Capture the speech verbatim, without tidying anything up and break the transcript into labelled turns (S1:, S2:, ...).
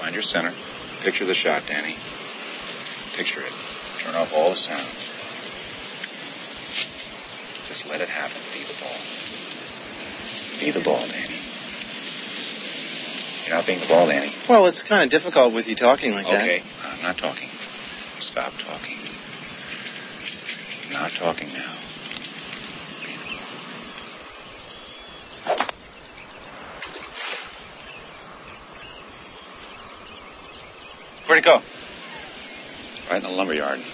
S1: Find your center. Picture the shot, Danny. Picture it. Turn off all the sound. Just let it happen. Be the ball. Be the ball, Danny. You're not being the ball, Danny.
S2: Well, it's kind of difficult with you talking like that.
S1: Okay, I'm not talking. Stop talking. Not talking now. Where'd it go? Right in the lumberyard.